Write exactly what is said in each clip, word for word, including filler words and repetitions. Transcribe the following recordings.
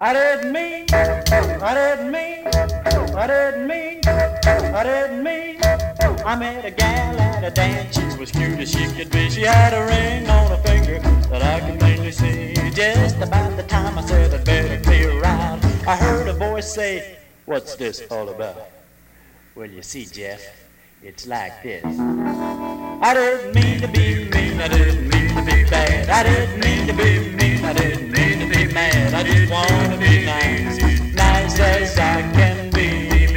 I didn't mean, I didn't mean, I didn't mean, I didn't mean. I met a gal at a dance, she was cute as she could be. She had a ring on her finger that I could plainly see. Just about the time I said I'd better clear out, I heard a voice say, "What's this all about?" Well, you see, Jeff, it's like this. I didn't mean to be mean, I didn't mean to be bad. I didn't mean to be mean, I didn't mean to be mad. I just want to be nice, nice as I can be.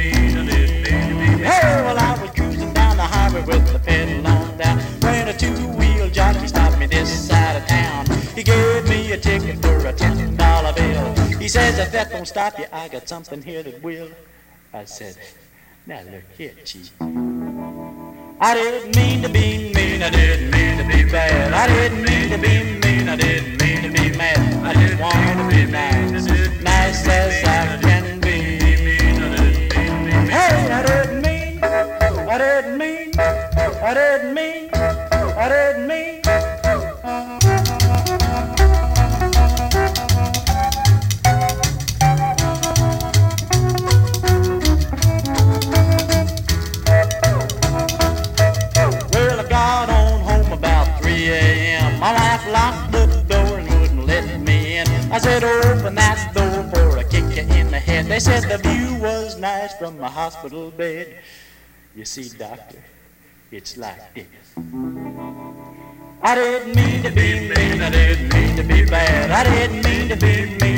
Hey, well, I was cruising down the highway with the pedal on down when a two-wheel jockey stopped me this side of town. He gave me a ticket for a ten dollar bill. He says, "If that don't stop you, I got something here that will." I said, "Now look here, Chief. I didn't mean to be mean, I didn't mean to be bad. I didn't mean to be mean, I didn't mean to be mad. I just want to be nice, nice as I can be." Hey, I didn't mean, I didn't mean, I didn't mean, I didn't mean. My wife locked the door and wouldn't let me in. I said, "Open that door for I kick you in the head." They said the view was nice from my hospital bed. You see, doctor, it's like this. I didn't mean to be mean, I didn't mean to be bad. I didn't mean to be mean.